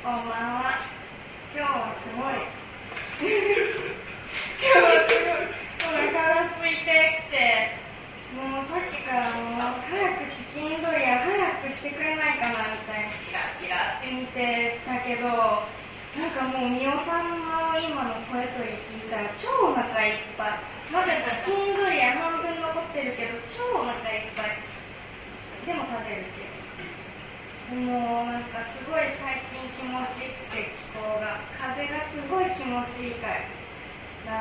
こんばんは。今日はすごい今日はすごいお腹が空いてきて、もうさっきからもう早くチキンドリア早くしてくれないかなみたいなチラチラって見てたけど、なんかもうみおさんの今の声と聞いたら超お腹いっぱい。まだチキンドリア半分残ってるけど超お腹いっぱい。でも食べるけど、もうなんかすごい最近気持ちよくて、気候が風がすごい気持ちいいから、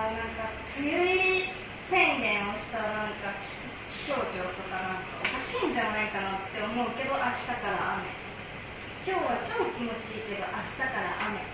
なんか梅雨入り宣言をしたなんか気象庁とかなんかおかしいんじゃないかなって思うけど、明日から雨。今日は超気持ちいいけど明日から雨。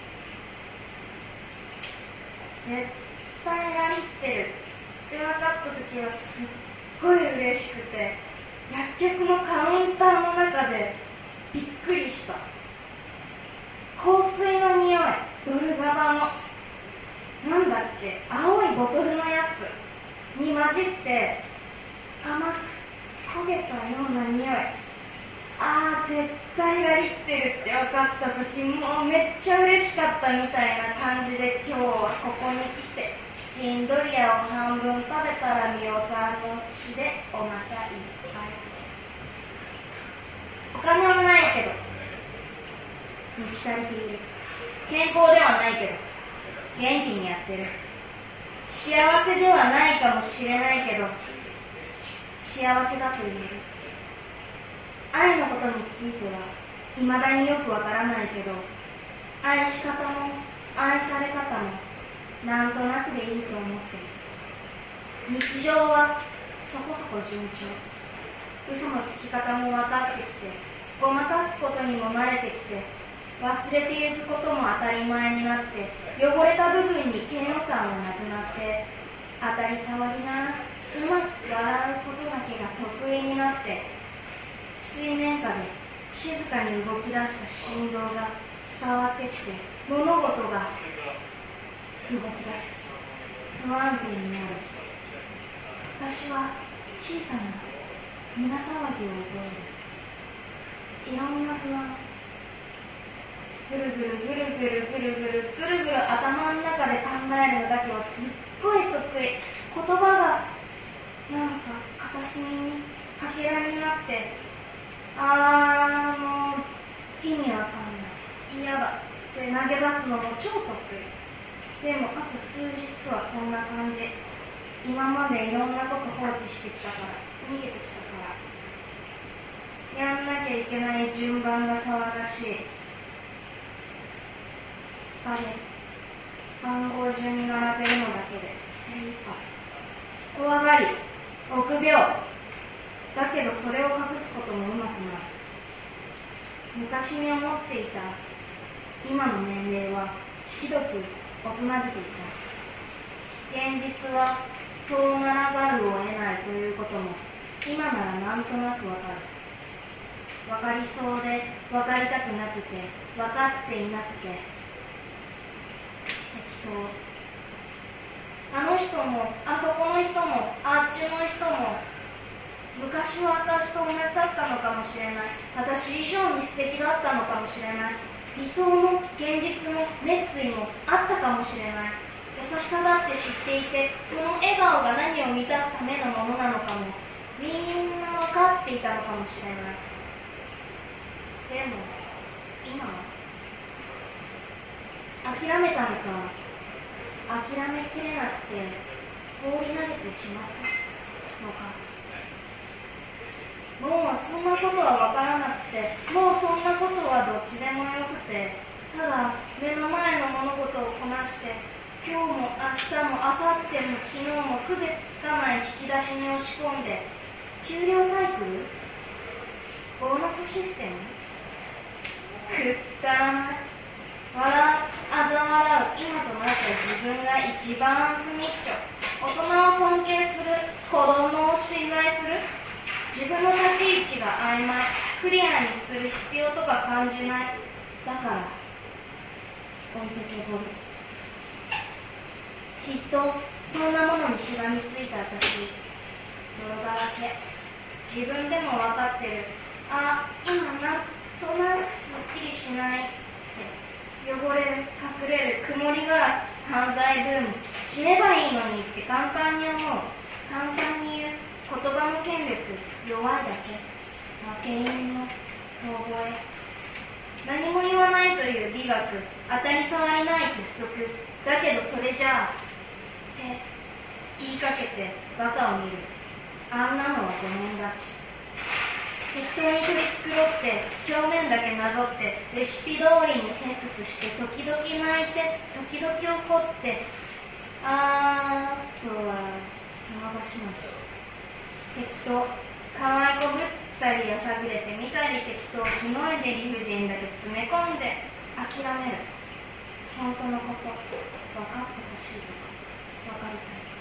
絶対ラリってるって分かった時はすっごい嬉しくて、薬局のカウンターの中でびっくりした。香水の匂い、ドルガバのなんだっけ、青いボトルのやつに混じって甘く焦げたような匂い。絶対ラリってるって分かった時、もうめっちゃ嬉しかったみたいな感じで、今日はここに来てチキンドリアを半分食べたらみおさんの血でお腹いっぱい。お金はないけど満ち足りている。健康ではないけど元気にやってる。幸せではないかもしれないけど幸せだと言える。愛のことについては未だによくわからないけど、愛し方も愛され方もなんとなくでいいと思っている。日常はそこそこ順調。嘘のつき方も分かってきて、ごまかすことにも慣れてきて、忘れていることも当たり前になって、汚れた部分に嫌悪感がなくなって、当たり障りなうまく笑うことだけが得意になって、水面下で静かに動き出した振動が伝わってきて、物事が動き出す。不安定になる。私は小さな胸騒ぎを覚える。いろんな不安、ぐるぐるぐるぐるぐるぐるぐるぐる頭の中で考えるのだけはすっごい得意。言葉がなんか片隅にかけらになって、もう意味わかんない、嫌だって投げ出すのも超得意。でもあと数日はこんな感じ。今までいろんなこと放置してきたから、逃げてきたから、やんなきゃいけない順番が騒がしい。疲れる。番号順に並べるのだけで精一杯。怖がり、臆病だけどそれを隠すこともうまくなる。昔に思っていた今の年齢はひどく大人びていた。現実はそうならざるを得ないということも今ならなんとなくわかる。わかりそうでわかりたくなくてわかっていなくて適当。あの人もあそこの人もあっちの人も昔の私と同じだったのかもしれない。私以上に素敵だったのかもしれない。理想も現実も熱意もあったかもしれない。優しさだって知っていて、その笑顔が何を満たすためのものなのかもみんな分かっていたのかもしれない。でも今は諦めたのか、諦めきれなくて放り投げてしまったのか。もうそんなことは分からなくて、もうそんなことはどっちでもよくて、ただ目の前の物事をこなして、今日も明日も明後日も昨日も区別つかない引き出しに押し込んで、給料サイクル、ボーナスシステム、くったらない、嘲笑う今となって自分が一番スミッチョ。大人を尊敬する、子供を信頼する。自分の立ち位置が曖昧、クリアにする必要とか感じない。だから置いてけぼり。きっとそんなものにしがみついた私、泥だらけ。自分でも分かってる。今なんとなくすっきりしないって。 汚れる、隠れる、曇りガラス、犯罪ブーム、死ねばいいのにって簡単に思う、簡単に言う、言葉の権力、弱いだけ、負け犬の遠吠え、何も言わないという美学、当たり障りない鉄則、だけどそれじゃあって言いかけてバカを見る。あんなのはごめんだ。適当に取り繕って表面だけなぞってレシピ通りにセックスして時々泣いて時々怒ってあーとはその場しのぎ。適当可愛いこぶったりやさぐれてみたり適当しのいで理不尽だけ詰め込んで諦める。本当のこと分かってほしいとか分かりたい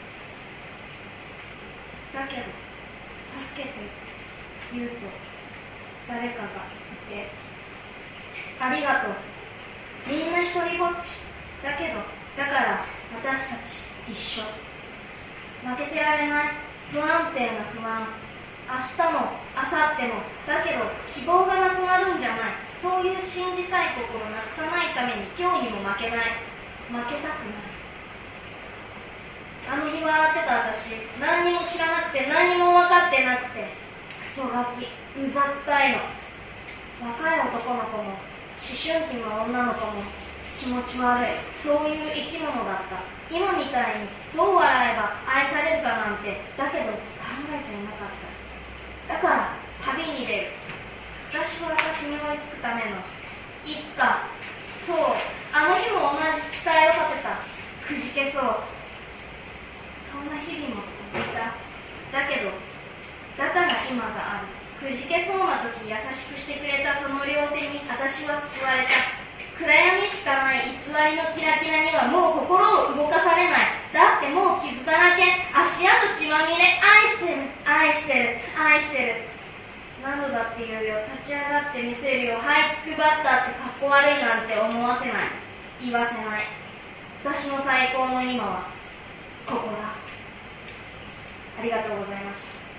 とか。だけど助けて言うと誰かがいてありがとうみんな一人ぼっちだけどだから私たち一緒負けてられない不安定な不安明日も明後日もだけど希望がなくなるんじゃないそういう信じたい心をなくさないために今日にも負けない負けたくないあの日笑ってた私何にも知らなくて何にも分かってなくてクソガキうざったいの若い男の子も思春期の女の子も気持ち悪いそういう生き物だった今みたいにどう笑えば愛されるかなんてだけど考えちゃいなかっただから旅に出る私は私に追いつくためのいつかそうあの日も同じ期待を立てたくじけそうそんな日々も続いただけどだから今があるくじけそうな時優しくしてくれたその両手に私は救われた暗闇しかない偽りのキラキラにはもう心を動かされないだってもう傷だらけ足跡血まみれ愛してる愛してる愛してる何度だって言うよ立ち上がってみせるよ這いつくばったってかっこ悪いなんて思わせない言わせない私の最高の今はここだありがとうございました。